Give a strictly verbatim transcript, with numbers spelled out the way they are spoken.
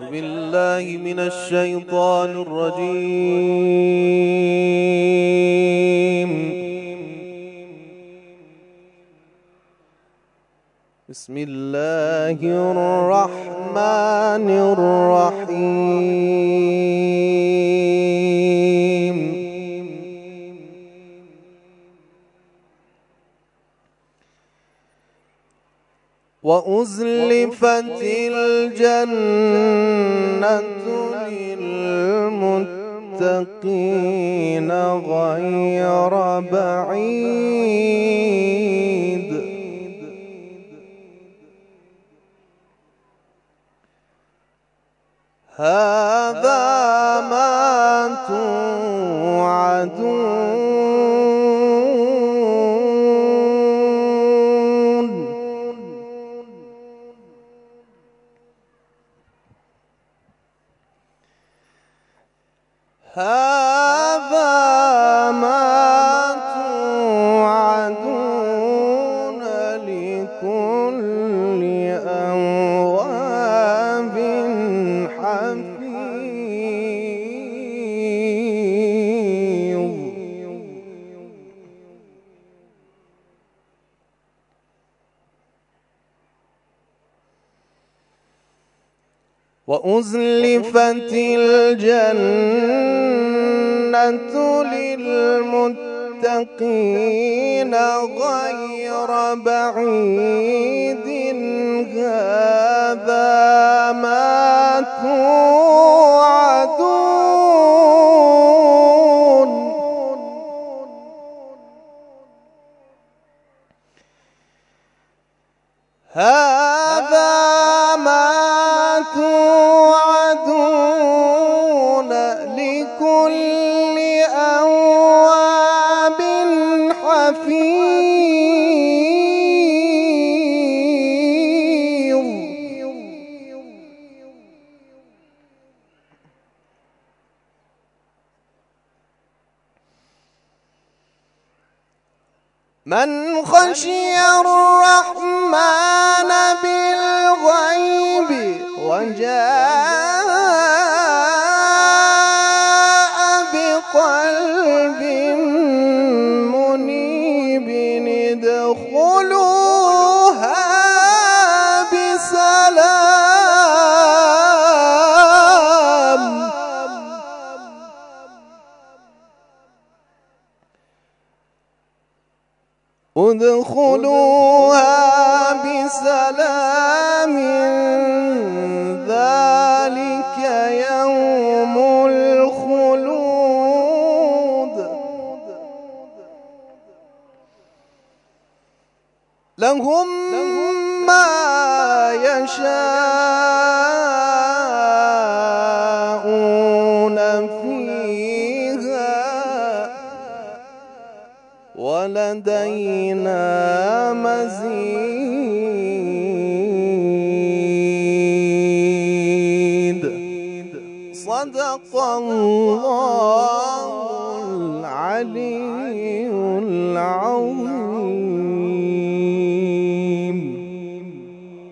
بالله من الشيطان الرجيم. بسم الله الرحمن الرحيم. وأزلفت الجنة للمتقين غير بعيد. هذا ما توعدون. هذا ما توعدون لكل أواب حفيظ. وأزلفت الجنة للمتقين غير بعيد. هذا ما توعدون. هذا ما توعدون لكل أواب حفيظ. من خشي الرحمن بالغيب وجاء بقلب منيب ادخلوها بسلام. ادخلوها بسلام ذلك يوم الخلود. لهم ما يشاءون فيها ولدينا مزيد. صدق الله العلي العظيم.